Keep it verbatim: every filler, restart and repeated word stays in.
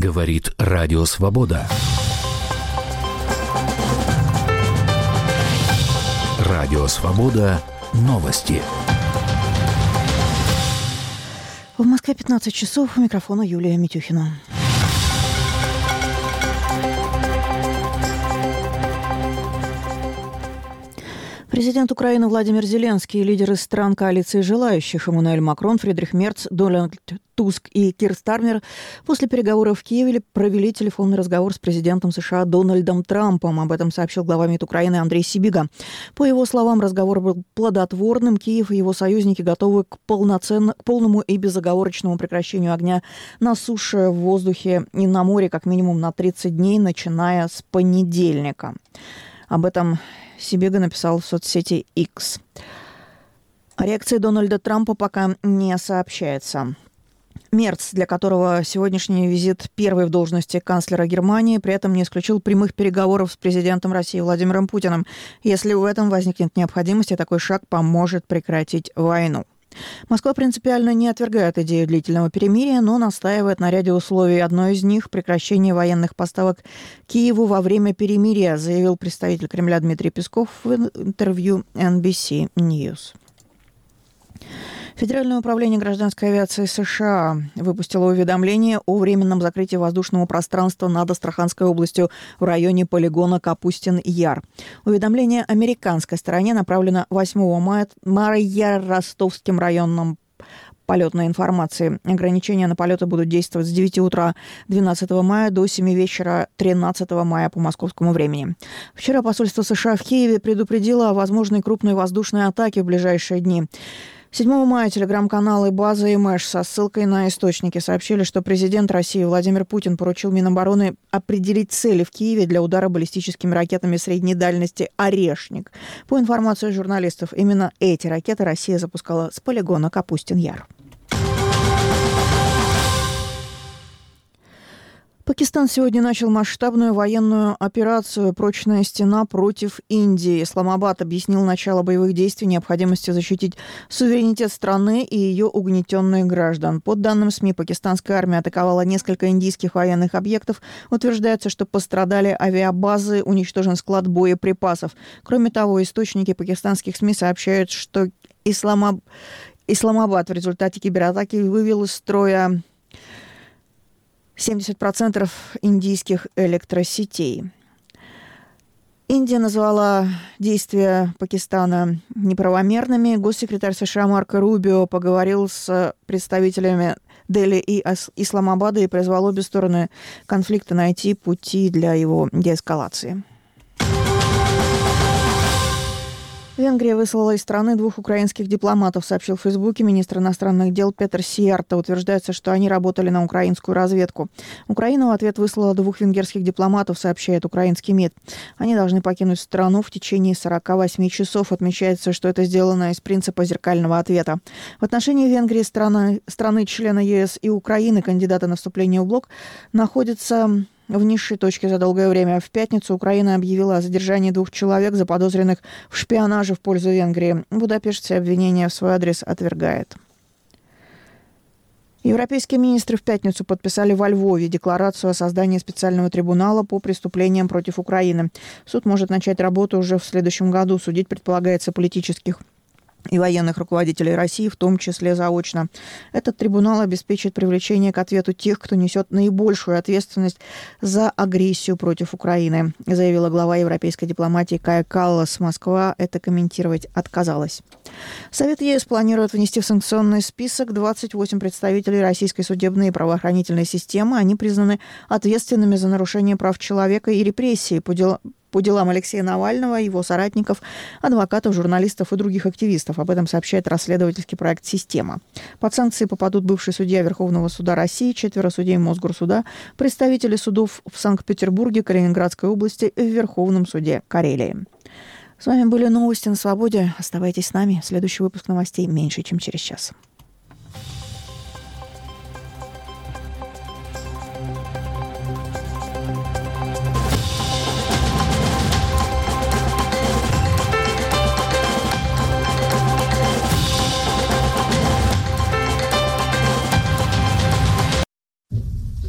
Говорит Радио Свобода. Радио Свобода. Новости. В Москве пятнадцать часов. У микрофона Юлия Митюхина. Президент Украины Владимир Зеленский, лидеры стран коалиции желающих Эммануэль Макрон, Фридрих Мерц, Дональд Туск и Кир Стармер после переговоров в Киеве провели телефонный разговор с президентом США Дональдом Трампом. Об этом сообщил глава МИД Украины Андрей Сибига. По его словам, разговор был плодотворным. Киев и его союзники готовы к, полноценно, к полному и безоговорочному прекращению огня на суше, в воздухе и на море как минимум на тридцать дней, начиная с понедельника. Об этом Сибига написал в соцсети X. О реакции Дональда Трампа пока не сообщается. Мерц, для которого сегодняшний визит первый в должности канцлера Германии, при этом не исключил прямых переговоров с президентом России Владимиром Путиным. Если в этом возникнет необходимость, такой шаг поможет прекратить войну. Москва принципиально не отвергает идею длительного перемирия, но настаивает на ряде условий. Одно из них – прекращение военных поставок Киеву во время перемирия, заявил представитель Кремля Дмитрий Песков в интервью эн би си News. Федеральное управление гражданской авиации США выпустило уведомление о временном закрытии воздушного пространства над Астраханской областью в районе полигона Капустин-Яр. Уведомление американской стороне направлено восьмого мая Ростовским районным полетной информации. Ограничения на полеты будут действовать с девяти утра двенадцатого мая до семи вечера тринадцатого мая по московскому времени. Вчера посольство США в Киеве предупредило о возможной крупной воздушной атаке в ближайшие дни. седьмого мая телеграм-каналы «База» и «Мэш» со ссылкой на источники сообщили, что президент России Владимир Путин поручил Минобороны определить цели в Киеве для удара баллистическими ракетами средней дальности «Орешник». По информации журналистов, именно эти ракеты Россия запускала с полигона Капустин-Яр. Пакистан сегодня начал масштабную военную операцию «Прочная стена» против Индии. Исламабад объяснил начало боевых действий необходимостью защитить суверенитет страны и ее угнетенных граждан. По данным СМИ, пакистанская армия атаковала несколько индийских военных объектов. Утверждается, что пострадали авиабазы, уничтожен склад боеприпасов. Кроме того, источники пакистанских СМИ сообщают, что Исламаб... Исламабад в результате кибератаки вывел из строя семьдесят процентов индийских электросетей. Индия назвала действия Пакистана неправомерными. Госсекретарь США Марко Рубио поговорил с представителями Дели и Исламабада и призвал обе стороны конфликта найти пути для его деэскалации. Венгрия выслала из страны двух украинских дипломатов, сообщил в Фейсбуке министр иностранных дел Петр Сиярто. Утверждается, что они работали на украинскую разведку. Украина в ответ выслала двух венгерских дипломатов, сообщает украинский МИД. Они должны покинуть страну в течение сорок восемь часов. Отмечается, что это сделано из принципа зеркального ответа. В отношении Венгрии страны, страны-члена ЕС и Украины кандидаты на вступление в блок находятся в низшей точке за долгое время. В пятницу Украина объявила о задержании двух человек, заподозренных в шпионаже в пользу Венгрии. Будапешт все обвинения в свой адрес отвергает. Европейские министры в пятницу подписали во Львове декларацию о создании специального трибунала по преступлениям против Украины. Суд может начать работу уже в следующем году. Судить предполагается политических и военных руководителей России, в том числе заочно. Этот трибунал обеспечит привлечение к ответу тех, кто несет наибольшую ответственность за агрессию против Украины, заявила глава европейской дипломатии Кая Каллас. Москва это комментировать отказалась. Совет ЕС планирует внести в санкционный список двадцать восемь представителей российской судебной и правоохранительной системы. Они признаны ответственными за нарушение прав человека и репрессии по делам по делам Алексея Навального, его соратников, адвокатов, журналистов и других активистов. Об этом сообщает расследовательский проект «Система». Под санкции попадут бывший судья Верховного суда России, четверо судей Мосгорсуда, представители судов в Санкт-Петербурге, Калининградской области и в Верховном суде Карелии. С вами были новости на Свободе. Оставайтесь с нами. Следующий выпуск новостей меньше, чем через час.